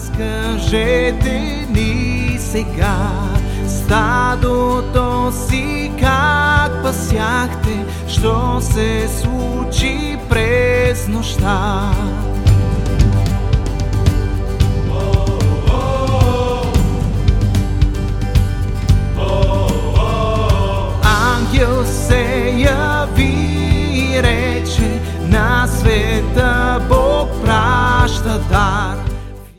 Разкажете ни сега стадото си как пасяхте, що се случи през нощта. Ангел се яви и рече: на света Бог праща дар.